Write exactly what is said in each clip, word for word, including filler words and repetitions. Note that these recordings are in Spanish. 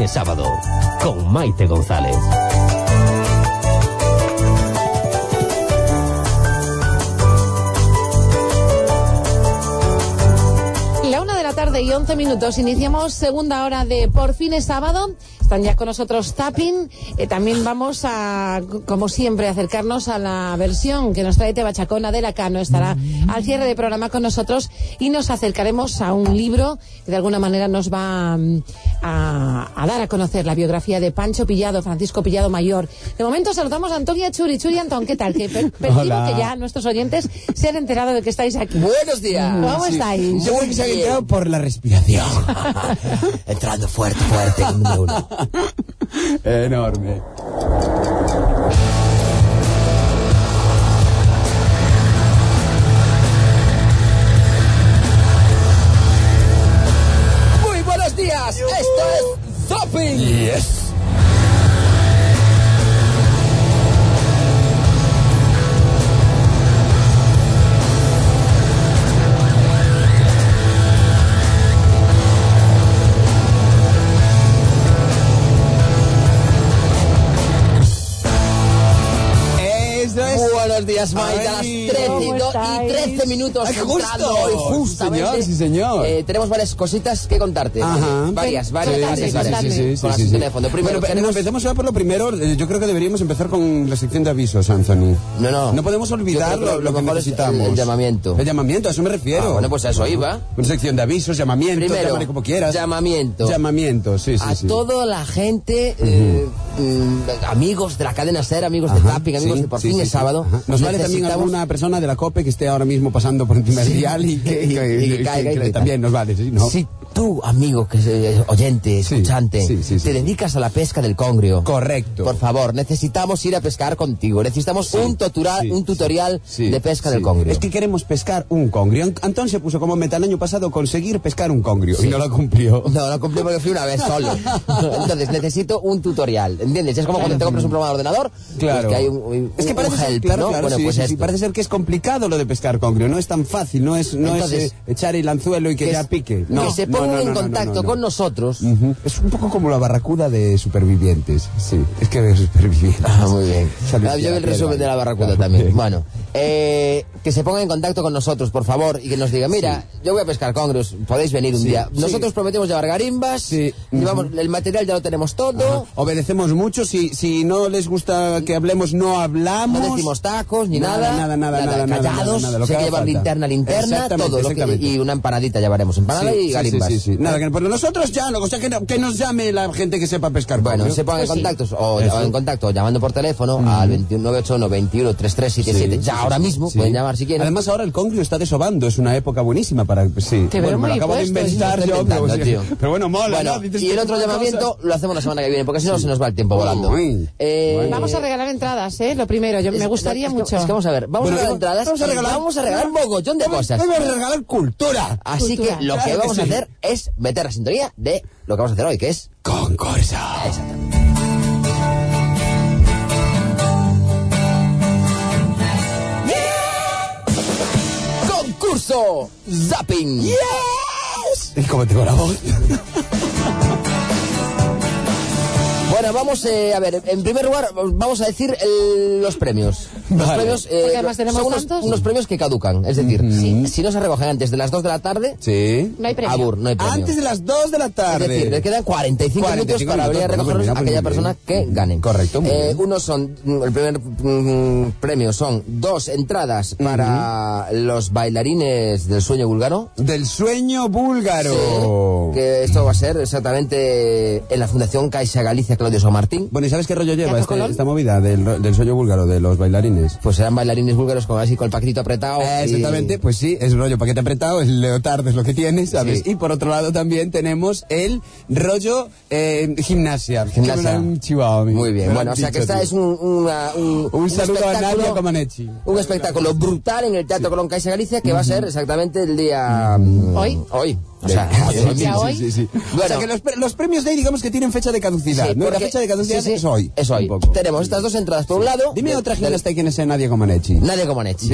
fin es sábado, con Maite González. La una de la tarde y once minutos, iniciamos segunda hora de Por fin es sábado. Están ya con nosotros Tapping. Eh, también vamos a, como siempre, acercarnos a la versión que nos trae Teba Chacona de la Cano. Estará al cierre de programa con nosotros y nos acercaremos a un libro que de alguna manera nos va a, a dar a conocer la biografía de Pancho Pillado, Francisco Pillado Mayor. De momento saludamos a Antonia Churi. Churi, Antón, ¿qué tal? Que per percibo que ya nuestros oyentes se han enterado de que estáis aquí. Buenos días. ¿Cómo sí. estáis? Yo creo que se han enterado por la respiración. Entrando fuerte, fuerte, número uno. Enorme. Muy buenos días. Esto es Zapping. Yes. Buenos días, Maite, a las trece y trece minutos. Ay, justo. Hoy, justamente. Sí, señor, sí, señor. Eh, tenemos varias cositas que contarte. Ajá. Varias, varias, Sí, varias, sí, varias. sí, sí, sí, Con la sí, sí. sección de fondo. Primero, Bueno, tenemos... empecemos ya por lo primero. eh, Yo creo que deberíamos empezar con la sección de avisos, Anthony. No, no. No podemos olvidar Yo creo lo, que lo lo que mejor es necesitamos. el- el llamamiento. El llamamiento, a eso me refiero. Ah, bueno, pues a eso iba. Una sección de avisos, llamamientos, Primero, llámale como quieras. llamamiento. Llamamiento, sí, sí, A sí. toda la gente, eh, mm, amigos de la cadena SER, amigos de Ajá, Tapping, amigos sí, de Por sí, fin sí, es sí. sábado. Ajá. Nos vale también Necesitamos- alguna persona de la COPE que esté ahora mismo pasando por encima del dial y que, Y- y que caiga y que también nos vale, ¿sí? ¿No? Si tú, amigo, que es eh, oyente, Sí, escuchante, sí, sí, sí. te dedicas a la pesca del congrio. Correcto. Por favor, necesitamos ir a pescar contigo. Necesitamos Sí, un, tutorial, sí, un tutorial sí, de pesca sí. del congrio. Es que queremos pescar un congrio. Ant- Antón se puso como meta el año pasado conseguir pescar un congrio Sí. y no lo cumplió. No, lo cumplí porque fui una vez solo. Entonces necesito un tutorial, ¿entiendes? Es como cuando te compras un programa de ordenador, Claro. pues que hay un, un- es que un parece ser, help, claro, ¿no? claro, Bueno, sí, pues sí, sí, esto. parece ser que es complicado lo de pescar congrio. No es tan fácil, no es, no Entonces, es eh, echar el anzuelo y que, que ya es- pique. No, que se no, pongan no, no, en no, no, contacto no, no. con nosotros. Ujú. Es un poco como la barracuda de supervivientes. Sí, es que de supervivientes. Ah, muy bien. Salud, Ah, yo vi el ya, resumen ya, de la barracuda claro, también. bien. Bueno, eh, que se pongan en contacto con nosotros, por favor, y que nos digan, mira, yo voy a pescar congrios, podéis venir un Sí, día. sí. Nosotros prometemos llevar garimbas, Sí. llevamos, el material ya lo tenemos todo, Ajá. Obedecemos mucho. Si, si no les gusta que hablemos, no hablamos. no decimos tacos ni Nada, nada. nada, nada, nada, nada, callados, nada, lo si que hay que haga llevar falta. linterna, linterna, Exactamente, todo. Lo que, exactamente. y una empanadita llevaremos, empanada Sí, y sí, garimbas. Sí, sí, sí. Nada, que, pero nosotros ya no, o sea, que, no- que nos llame la gente que sepa pescar. Bueno, congrio. se pongan Pues en sí. contacto o Eso. en contacto llamando por teléfono al veintiuno noventa y ocho veintiuno treinta y tres setenta y siete. Sí, ya sí, ahora sí, mismo sí. pueden llamar si quieren. Además, ahora el congrio está desobando, es una época buenísima para. Sí. Te bueno, veo me lo muy acabo de puesto, inventar sí, yo, inventando, pero, tío. pero bueno, mola, Bueno, ¿no? Dices y el que otro cosas. llamamiento lo hacemos la semana que viene, porque si no se nos va el tiempo volando. Uy, Eh, bueno. Vamos a regalar entradas, ¿eh? Lo primero, yo, es- me gustaría es que- mucho. Es que vamos a ver, vamos Bueno, a regalar vamos- entradas, vamos a regalar- vamos a regalar un mogollón de cosas. Vamos a regalar cultura. Así Cultura. que lo que Claro que vamos a sí. hacer es meter la sintonía de lo que vamos a hacer hoy, que es... Concurso. Exactamente. Concurso Zapping. ¿Y cómo tengo la voz? Bueno, vamos eh, a ver, en primer lugar vamos a decir el- los premios. Los Vale. premios eh, Porque además tenemos son unos, tantos. unos premios que caducan, es decir, Ujú. si no se recogen antes de las dos de la tarde, Sí. No hay premio. abur, no hay premio. Antes de las dos de la Es tarde. decir, le quedan cuarenta y cinco, cuarenta y cinco minutos para venir a minutos. recogerlos Bueno, a pues aquella mira, persona muy bien. que gane. Correcto, muy Eh, bien. unos son, mm, el primer mm, premio son dos entradas para los bailarines del sueño búlgaro. Del sueño búlgaro. Sí, que esto va a ser exactamente en la Fundación Caixa Galicia Claudio San Martín. Bueno, ¿y sabes qué rollo lleva ¿Teatro este- Colón? esta movida del, del sueño búlgaro, de los bailarines? Pues serán bailarines búlgaros con así con el paquetito apretado. Eh, y- exactamente, pues sí, es rollo paquete apretado, el leotardo es lo que tienes, ¿sabes? Sí. Y por otro lado también tenemos el rollo eh, gimnasia. Gimnasia. Que me da un chihuahua a mí. Muy bien, Me lo bueno, han o sea que dicho, esta tío. es un, una- un, Un saludo a espectáculo- Nadia Comaneci. Un espectáculo brutal en el Teatro Colón Caixa Galicia que va a ser exactamente el día... mm, ¿Hoy? Hoy. O sea, ¿Ya hoy? Sí, sí, sí. Bueno. O sea, que los, pre- los premios de hoy digamos que tienen fecha de caducidad, Sí, ¿no? La porque- fecha de caducidad sí, sí, es hoy. Es hoy. un poco. Tenemos estas dos entradas por un lado. Dime de- otra del- gimnasta que no sea Nadia Comaneci. Nadie como Nechi.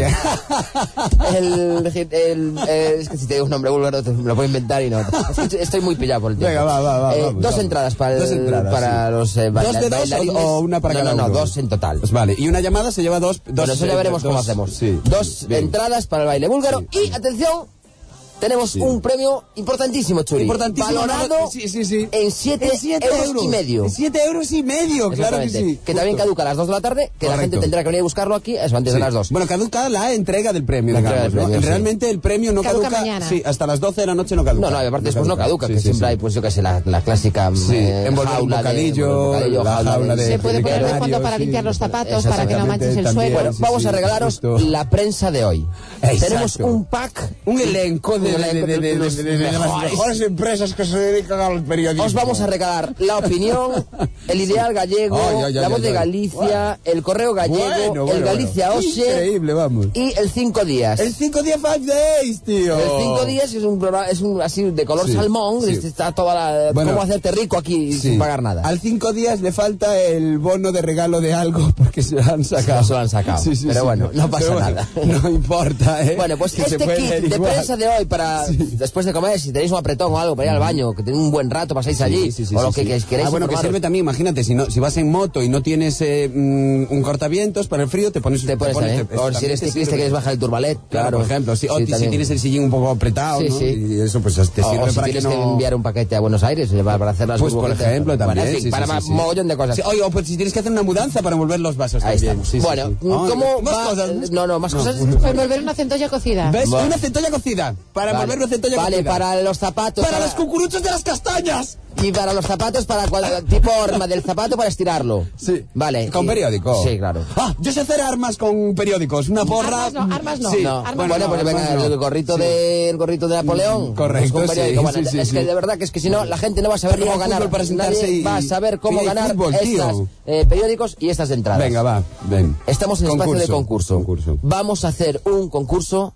el, el, el- eh, es que si te digo un nombre búlgaro te- me lo puedo inventar y no. Es que estoy muy pillado por el tiempo. Venga, va, va, va, Eh, vamos, dos vamos. entradas para, el- Dos entradas, para sí. los eh, ¿Dos baila- de dos bailarines. o, o una para no, cada no, uno? no, dos en total. Pues vale, y una llamada se lleva dos... dos Bueno, eso ya eh, veremos cómo dos- hacemos. Sí. Dos Bien. entradas para el baile búlgaro Sí. y, atención, tenemos Sí. un premio importantísimo, Churi. Importantísimo. Valorado no, sí, sí, sí. en siete En siete euros, y medio. En siete euros y medio, claro que Exactamente. sí. Que también Justo. caduca a las dos de la tarde, que la Correcto. gente tendrá que venir a buscarlo aquí, eso, antes Sí. de las dos. Bueno, caduca la entrega del premio, La entrega digamos, del premio, ¿no? sí. Realmente el premio no Caduca caduca... mañana. Sí, hasta las doce de la noche no caduca. No, no, y aparte después no caduca, Sí, que sí, siempre sí. hay, pues yo que sé, la, la clásica Sí, eh, envolver un jaula de- bocadillo, bocadillo, la jaula de- Se puede poner de Vegario, fondo para sí. limpiar los zapatos, para que no Exactamente, manches el también. suelo. Bueno, Sí, vamos sí, a regalos justo. la prensa de hoy. Exacto. Tenemos un pack, Un elenco de, Un de, elenco de, de, de de, los de- de- de las mejores. mejores empresas que se dedican al periodismo. os vamos a regalar la opinión, el ideal gallego, Ay, ay, ay, la voz ay, de ay. Galicia, el correo gallego, Bueno, bueno, el Galicia bueno. Ose Increíble, vamos. y el cinco días. El cinco días, five days, tío. El cinco días es un programa, es un así de color Sí, salmón, sí. está toda la Bueno, cómo hacerte rico aquí Sí. sin pagar nada. Al cinco días le falta el bono de regalo de algo porque se lo han sacado. Se lo han sacado. Pero bueno, no pasa Pero bueno, nada. No importa, ¿eh? Bueno, pues Que se este puede kit de averiguar. prensa de hoy para después de comer, si tenéis un apretón o algo para ir al baño, que tenéis un buen rato, pasáis allí, Sí, sí, sí, o lo sí, que, sí. que queréis. Ah, bueno, que informaros. sirve también, imagínate, si no, si vas en moto y no tienes eh, mm, un cortavientos para el frío, te pones... Te pones también. O si eres ciclista que quieres bajar el turbalet, Claro, claro. por ejemplo, sí, o Sí, si también. tienes el sillín un poco apretado, Sí, ¿no? sí. Y eso pues te sirve O, o si para que tienes no... que enviar un paquete a Buenos Aires eh, para hacer las Pues por burbujitas. ejemplo también, Bueno, en fin, sí, para sí, un sí, sí. mogollón de cosas. Sí, oye, o pues si tienes que hacer una mudanza para envolver los vasos Ahí también. está. Sí, sí, Bueno, sí. ¿cómo Ay, más va? cosas. No, no, más cosas. Pues volver una centolla cocida. ¿Ves? Vale. Una centolla cocida. Para Vale. envolver una centolla Vale, cocida. para los zapatos. Para los cucuruchos de las castañas. Y para los zapatos, para cual- tipo horma del zapato para estirarlo. Sí. Vale. Con y- periódico. Sí, claro. Ah, yo sé hacer armas con periódicos. Una porra. Armas no, armas no. Sí. No, Armas bueno, no, pues venga, armas no. el gorrito Sí. de el gorrito de Napoleón. Mm, correcto, Pues con periódico. sí, Bueno, sí, sí, es que sí. de verdad que es que si no la gente no va a saber Para ir cómo al ganar. fútbol para sentarse Nadie y- va a saber cómo Sí, ganar fútbol, estas tío. eh, periódicos y estas entradas. Venga, va. Ven. Estamos en el espacio de concurso. Concurso. Vamos a hacer un concurso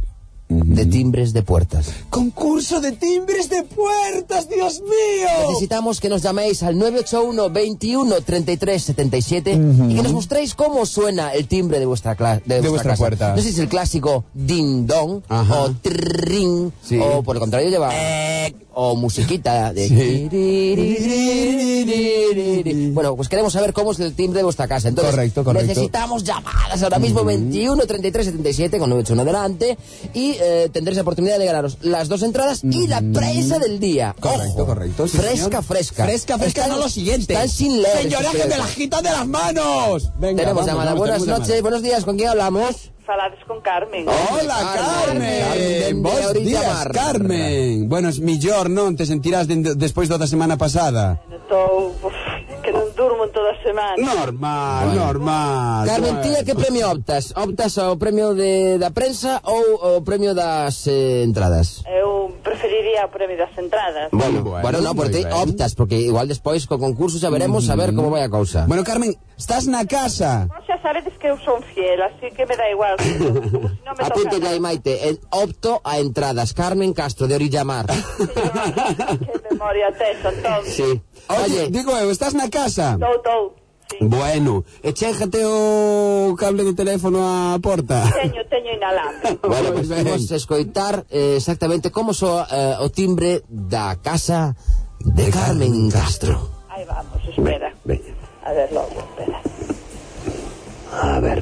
de timbres de puertas. Concurso de timbres de puertas, Dios mío. Necesitamos que nos llaméis al nueve ocho uno, veintiuno, treinta y tres, setenta y siete y que nos mostréis cómo suena el timbre de vuestra, cla- de vuestra, vuestra casa. puerta. No sé si es el clásico ding dong Ajá. o tring Sí. o por el contrario lleva o musiquita de Sí. bueno, pues queremos saber cómo es el timbre de vuestra casa. Entonces, Correcto, correcto. necesitamos llamadas ahora mismo veintiuno, treinta y tres, setenta y siete con nueve ocho uno delante y eh, tendréis la oportunidad de ganaros las dos entradas y la prensa del día. Correcto, Ojo, correcto. sí, fresca, señor. fresca. Fresca, fresca, Están- no lo siguiente. Están sin leer. Señora, estos que me la periódicos. quitan de las manos. Venga, Tenemos vamos, llamada. vamos, Buenas tenemos noches, llamada. buenos días. ¿Con quién hablamos? Falades con Carmen. Hola, Carmen. Carmen. Carmen de Bos días, Orillamar. Carmen. Bueno, es millor, non? Te sentirás de, despois da semana pasada. Estou, uf, que non durmo en toda a semana. Normal, normal. Carmen, Bueno. tía, que premio optas? Optas ao premio de, da prensa ou ao premio das eh, entradas? Eu preferiría o premio das entradas. Bueno, Bueno, bueno, no, moi porque ben. optas, porque igual despois co concurso xa veremos a ver como vai a cousa. Bueno, Carmen, estás na casa. Vos xa sabedes que eu son fiel, así que me dá igual. Como si non me Apunte toca ya, Maite, en opto a entradas. Carmen Castro, de Orillamar. nada. Que memoria tes, Antón. Sí. Oye, Oye, digo eu, estás na casa? Tou, tou. Sí. Bueno, echéjate o cable de teléfono á porta. Teño, teño inalámbrico. bueno, Moi pues ben. vamos a escoitar eh, exactamente como soa eh, o timbre da casa de Carmen Castro. Aí vamos, espera. Veña. A ver logo, espera. A ver.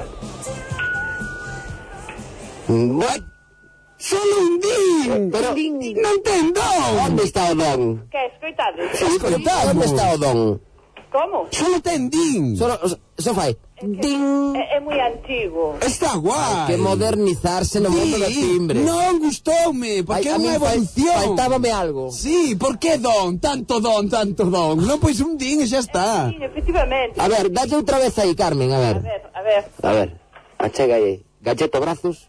What? Solo un din. Pero, Non ten don. onde está o don? Que, escoitades? Escoitamos. Onde está o don? Como? Solo ten din. Solo, só fai. Ding. É, é moi antigo. Está guai. Que modernizarse no mundo do timbre. Non gustoume, porque Ai, é a unha min fal- evolución. Faltábame algo. Sí, por que don? Tanto don, tanto don. Non, pois un din e xa está. Sí, efectivamente. A ver, dalle outra vez aí, Carmen, a ver. A ver, a ver. A ver, achega aí. Galleto brazos.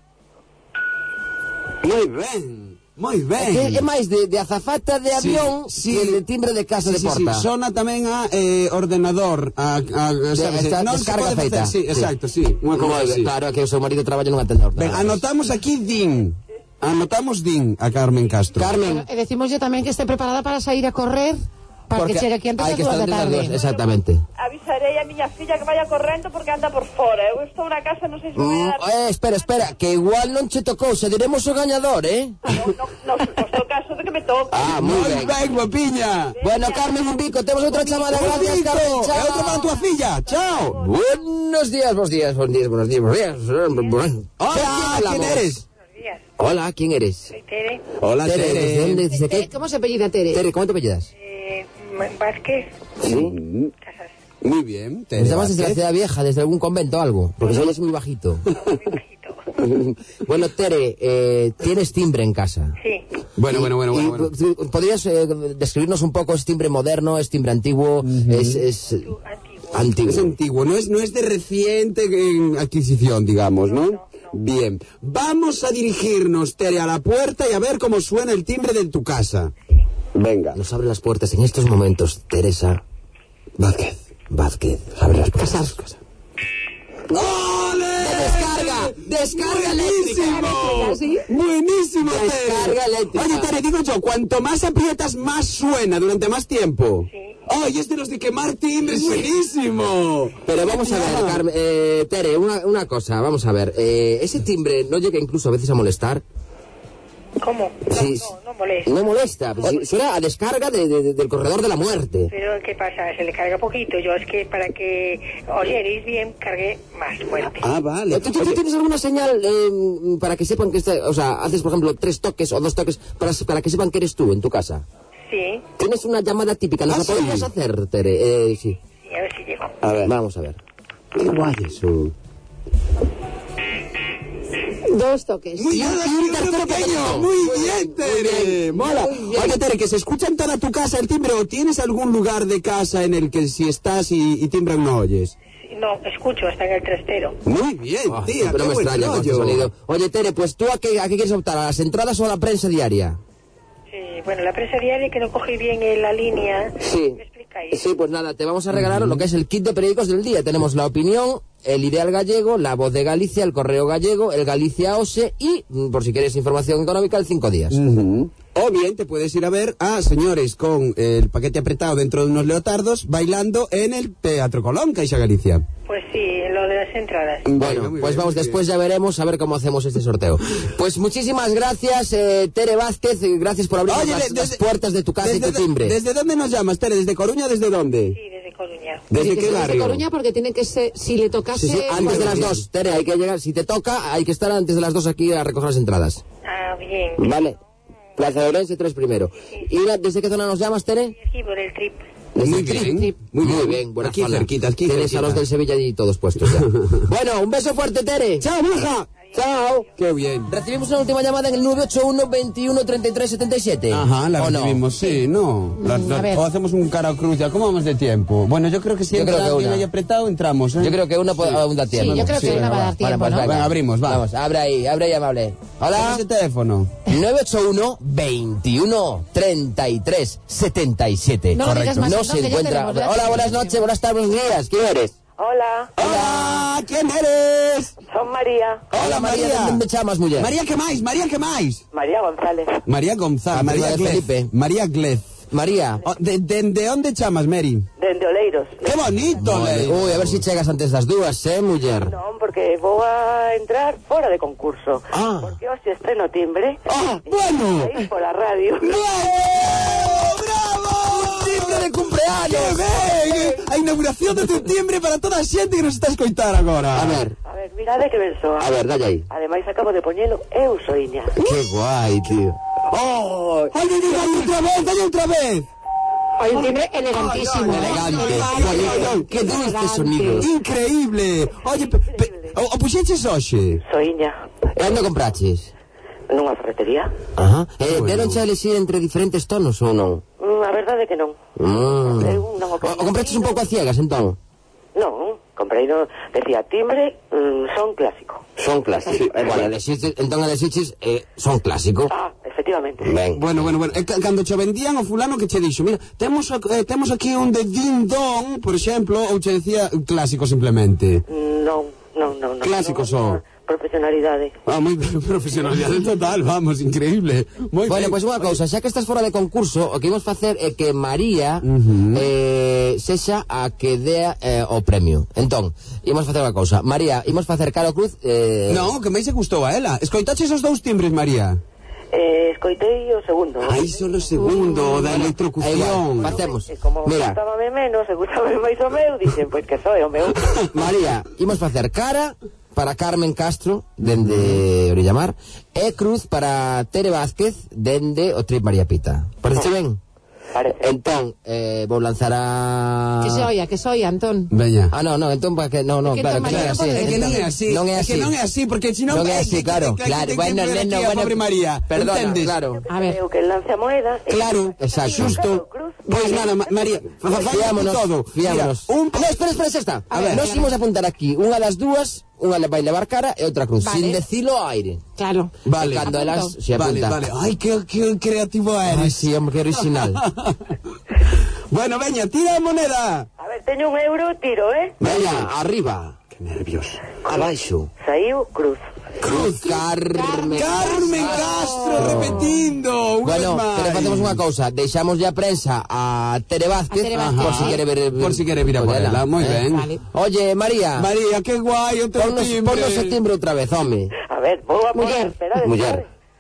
Moi ben, moi ben. Que é máis de, de azafata de Sí, avión sí. que de timbre de casa Sí, de sí, sí, porta. sona tamén a eh, ordenador, a, a, a sabes, esta non se descarga pode feita. facer, sí, Sí. exacto, sí, unha Moi cousa ben, así. claro, que o seu marido traballa nunha tenda de Ben, ordenadores. anotamos aquí din. Anotamos din a Carmen Castro. Carmen, Eh, decimos yo también que esté preparada para salir a correr, para porque que llegue aquí antes hay de que las estar dos da entre las tarde. dos, exactamente. Avisarei a miña filla que vaya correndo porque anda por fora. Eu estou na casa, non sei se vai Mm, a dar... eh, espera, espera, que igual non che tocou, se diremos o gañador, eh? Non, non, non, suposto o caso de que me toque. Ah, moi Moi ben. ben, guapiña. Bueno, Carmen, un bico, temos outra chamada, gracias, Rico, Carmen, e chao. outra para a tua filla. Chao. Buenos días, buenos días, buenos días, buenos días, buenos días. Hola, ¿quién eres? Buenos días, Hola, ¿quién eres? soy Tere. Hola, Tere, ¿desde Tere. dónde? ¿Desde Eh, qué? ¿Cómo se apellida Tere? Tere, ¿cómo te apellidas? Eh, Vázquez, Sí. Casas, Muy bien, Tere. ¿Nos llamas desde la Vázquez. ciudad vieja, desde algún convento o algo? Porque se oyes muy bajito. muy bajito. Bueno, Tere, eh, tienes timbre en casa. Sí, Bueno, bueno, bueno, bueno. Y, bueno. ¿tú- ¿Podrías eh, describirnos un poco? ¿Es timbre moderno? ¿Es timbre antiguo? ¿Es, es tú, antiguo. antiguo? Es antiguo, no es, no es de reciente eh, adquisición, digamos, ¿no? Bien, vamos a dirigirnos, Tere, a la puerta y a ver cómo suena el timbre de tu casa. Venga. Nos abre las puertas en estos momentos, Teresa Vázquez. Vázquez. Abre las puertas. ¡Ole! ¡Descarga! ¡Descarga eléctrica! ¿Sí? Buenísimo, Tere. Descarga eléctrica. Oye, Tere, digo yo, cuanto más aprietas, más suena durante más tiempo. Sí. ¡Ay, es de los de quemar timbres! ¡Buenísimo! Pero vamos a ver, Carmen, eh, Tere, una, una cosa, vamos a ver. Eh, ese timbre no llega incluso a veces a molestar. ¿Cómo? No, Sí, no, no molesta. No molesta, pues, suena a descarga de- de- de- del corredor de la muerte. Pero ¿qué pasa? Se le carga poquito. Yo es que para que oyerais bien, cargué más fuerte. Ah, vale. ¿Tú, tú- tú Oye, tienes alguna señal eh, para que sepan que está, o sea, haces por ejemplo tres toques o dos toques para, para que sepan que eres tú en tu casa? Sí, ¿Tienes una llamada típica? ¿Nos Ah, la sí. podrías hacer, Tere? Eh, sí. sí, a ver si llego. a ver, Vamos a ver. qué guay eso. Dos toques. Muy bien, un tercero pequeño. pequeño. Muy bien, Tere. Mola. Muy bien. Oye, Tere, que se escucha en toda tu casa el timbre o tienes algún lugar de casa en el que si estás y, y timbran no oyes. Sí, no, escucho hasta en el trastero. Muy bien, Ah, tía, pero qué me buen extraña con este rollo. sonido. Oye, Tere, pues tú a qué, a qué quieres optar, ¿a las entradas o a la prensa diaria? Sí, bueno, la prensa diaria que no cogí bien en la línea. Sí. ¿Me explicáis? Sí, pues nada, te vamos a regalar lo que es el kit de periódicos del día. Tenemos La Opinión, el Ideal Gallego, La Voz de Galicia, el Correo Gallego, el Galicia Ose y, mm, por si quieres información económica, el Cinco Días. Ujú. O bien te puedes ir a ver a señores con el paquete apretado dentro de unos leotardos bailando en el Teatro Colón, Caixa Galicia. Pues sí, lo de las entradas. Bueno, muy pues bien, vamos, muy después ya veremos a ver cómo hacemos este sorteo. Pues muchísimas gracias, eh, Tere Vázquez, y gracias por abrir Oye, las, de- las desde- puertas de tu casa y ¿Desde, tu timbre. ¿Desde dónde nos llamas, Tere? ¿Desde Coruña o desde dónde? Sí, desde Coruña. ¿Desde Sí, qué que sea barrio? de Coruña porque tiene que ser, si le tocase... Sí, sí, antes de las dos, Tere, hay que llegar, si te toca, hay que estar antes de las dos aquí a recoger las entradas. Ah, bien. Vale. Plaza de Orense, tres primero. ¿Y la- desde qué zona nos llamas, Tere? Aquí por el trip. Desde Muy el Trip. bien, Muy muy bien, bien. buena Aquí zona. cerquita, aquí Tienes cerquita. a los del Sevilla y todos puestos ya. Bueno, un beso fuerte, Tere. ¡Chao, bruja! Chao. ¡Qué bien! Recibimos una última llamada en el nueve ocho uno, veintiuno, treinta y tres, setenta y siete. Ajá, la ¿O no? recibimos, sí, no. La- la- a ver. o hacemos un cara o cruz, ya. ¿Cómo vamos de tiempo? Bueno, yo creo que si Yo entra creo que alguien una. ahí apretado, entramos, ¿eh? Yo creo que una puede- aún da tiempo. Sí, yo creo que una va a dar Bueno, tiempo, pues ¿no? venga. Venga, abrimos, va. Vamos, abre ahí, abre ahí, amable. Hola. Ese teléfono. nueve ocho uno, veintiuno, treinta y tres, setenta y siete. No lo digas más, No no, se que ya encuentra. tenemos la Hola, buenas explicación. noches, buenas tardes, buenos días. ¿Quién eres? Hola, Hola, ¿quién eres? son María. Hola, María. ¿de ¿Dónde chamas, mujer? María, ¿qué más? María, ¿qué más? María González. María González, Ah, María prima de Glez. Felipe. María Glez. María. Oh, de, de, de onde chamas, Mary? Dende Oleiros. ¡Qué bonito, Mary! Uy, a ver si chegas antes das dúas, eh, mujer. Non, porque vou a entrar fora de concurso. Ah. Porque hoxe estreno timbre. ¡Ah, bueno! Aí pola radio. ¡Bravo! ¡Bravo! ¡Timbre de ¡Qué cumpleaños! ben! A inauguración de tu timbre para toda a xente que nos está a escoitar agora. A ver, A ver, mirade que ben soa. a ver, dalle aí. Ademais acabo de poñelo eu soiña. Qué guay, tío. ¡Oh! ¡Ay, ay, ay, outra vez, dale outra vez! Hay un timbre elegantísimo. ¿eh? Elegante. Ay, ay, ay, ay. Qué dulce sonido. Increíble! Oye, pe, pe, o, o puxeches hoxe? Soiña. E onde compraches? Nunha ferretería. Ajá. Eh, Bueno. deronche a elixir entre diferentes tonos ou non? Mm, a verdade é que non. Mm. Eu non o O, o compraches un pouco a ciegas, entón? Non, comprei no... Decía, timbre, mm, son clásico. Son clásicos. Eh, bueno, elexiches, entón elexiches, eh, son clásicos. Ah, efectivamente. Ben. Bueno, bueno, bueno. E ca- cando che vendían o fulano que che dixo, mira, temos, ac- eh, temos aquí un de Din Don, por exemplo, ou che decía clásico simplemente. Non, non, non. non Clásico non, son. non. profesionalidade. Ah, moi profesionalidade total, vamos, increíble. Moi Bueno, ben. pois pues unha cousa, xa que estás fora de concurso, o que imos facer é que María Uh-huh. eh, sexa a que dea eh, o premio. Entón, imos facer unha cousa. María, imos facer cara o cruz... Eh... No, que máis se gustou a ela. Escoitaches os dous timbres, María? Eh, escoitei o segundo. Ai, solo o segundo, da É electrocución. igual, facemos. E como Mira, gustábame menos, e gustábame máis o meu, dixen, pois que soy o meu. María, imos facer cara para Carmen Castro, dende Orillamar, e cruz para Tere Vázquez, dende o Trip María Pita. Parece ben? Parece. Entón, eh, vou lanzar a... Que se oia, que se oia, Antón. Veña. Ah, no, no, entón, para que... No, no, É que claro, entón, que non é María, así. non pode É que non é así. Non é É así. que non é así, porque senón... Non é así, claro, claro. Bueno, neno, bueno... Pobre María, Perdona, entendes? claro. A ver. Eu que lance a moeda. e- Claro, Exacto. xusto. Cruz. Pois nada, Ma- María, fa- fa- Fiámonos, todo. fiámonos. Mira, un... No, espera, espera, xa está. A ver, Nos claro. imos apuntar aquí unha das dúas, unha le vai levar cara e outra cruz, Vale. sin decilo ao aire. Claro. Vale. E cando Apunto. elas se Vale, apunta. vale. Ai, que, que creativo Ai, eres. sí, hombre, que original. Bueno, veña, tira a moneda. A ver, teño un euro, tiro, eh? Veña, arriba, Que nervios. abaixo. Saiu cruz. Cruz, Carmen. Carmen Castro, repetindo. Unha Bueno, vez máis. pero facemos unha cousa, deixamos ya prensa a Tere Vázquez, A Tere Vázquez, por si sí. quere ver... Por si quere vir a por ela, moi ben. Vale. Oye, María, María, que guai o teu ponnos, timbre. ponnos o timbre outra vez, home. A ver, vou a poner, Muller. esperade, Muller.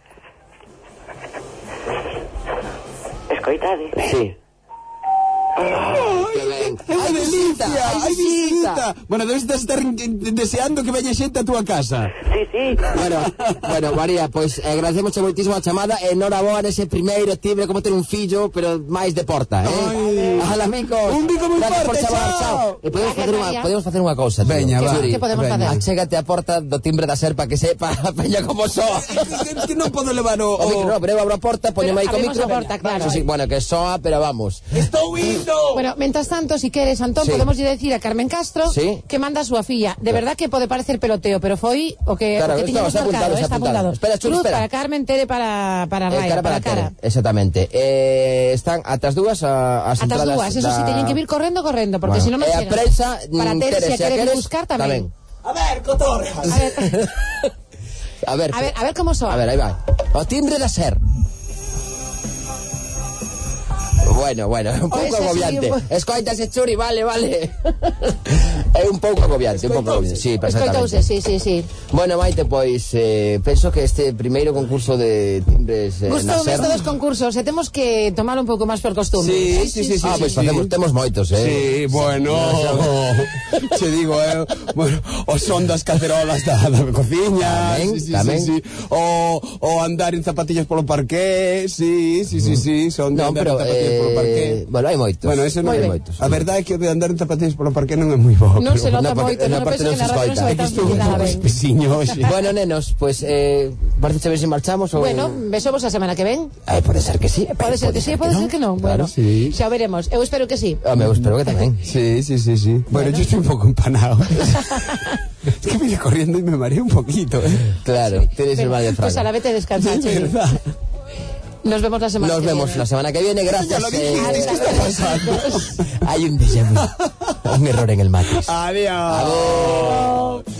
esperade. Escoitade. Sí. Ai, Que ben. é unha Hai delicia, visita, hai hai visita. visita. Bueno, debes de estar eh, deseando que veña xente a túa casa. Sí, sí. Bueno, bueno, María, pois pues, agradecemos moitísimo a chamada e enhoraboa nese primeiro timbre como ter un fillo, pero máis de porta, eh? Ai. Ojalá, amigos. Un bico moi Gracias por forte, chamar, chao. E podemos Gracias, facer unha, María. podemos facer unha cousa, tío. Veña, Que va. Suri, Que podemos Veña. facer? achégate a porta do timbre da serpa que sepa a peña como soa. Es que non podo levar o... O micro, no, pero eu abro a porta, poñeme aí co abrimos micro. a porta, claro. Sí, sí, bueno, que soa, pero vamos. Estou indo. Bueno, mientras tanto, si queres, Antón, Sí. podemos decir a Carmen Castro Sí. que manda a súa filla. De verdad que pode parecer peloteo, pero foi o que, Claro, o que esto tiñamos está apuntado, marcado, está está apuntado. apuntado. Espera, Chus, Cruz espera. para Carmen, Tere para, para Eh, Raya, cara para, para cara. Tere, exactamente. Eh, están atas dúas a, as A tas entradas dúas, eso da... sí, teñen que vir correndo, correndo, porque Bueno, si non non e a chegan. prensa, Para mm, Tere, Tere, se a se a quere vir queres, buscar tamén. tamén. A ver, cotorras. A ver, A ver, a ver, a ver como soa. a ver, aí vai. O timbre da ser. Bueno, bueno, un pouco Pois así, agobiante. un po- Escoítase, Churi, vale, vale. É un pouco agobiante, un pouco agobiante. Sí, Escoitouse, perfectamente. sí, sí, sí. Bueno, Maite, pois eh, penso que este primeiro concurso de timbres eh, na Gustoume ser... estes dos concursos, e temos que tomar un pouco máis por costume. Sí, sí, sí, sí. Ah, pois facemos, temos moitos, eh. Sí, bueno, che digo, eh, bueno, o son das cacerolas da, da cociña, Tamén, sí, sí, tamén. sí, sí. O, o andar en zapatillas polo parqué, sí, sí, sí, sí, son de Non, andar pero en zapatillas polo parqué. eh, bueno, hai moitos. Bueno, ese non hai é moitos. A verdade é que o de andar en zapatillas polo parqué non é moi bo. Non pero- se nota na parte- moito, na non parte penso que non na se radio non se escoita. vai É que estou un transmitir nada pouco ben. espesiño hoxe. Bueno, nenos, pues eh, parece ver si marchamos ou... Bueno, besomos a semana que ven. Eh, pode ser que sí. Pode ser que sí, pode ser que non. Bueno, Claro, sí. xa veremos. Eu espero que sí. Home, eu espero que tamén. Sí, sí, sí, sí. Bueno, yo estoy un poco empanado. Es que vine corriendo y me mareé un poquito, ¿eh? Claro, tienes el mal de Pues a la fraga. vez te descansas, Es Cheli. verdad. Nos vemos la semana Nos que vemos viene. la semana que viene, gracias. Ya lo dijisteis, ¿qué está pasando? Hay un déjà vu, un error en el matriz. Adiós. Adiós.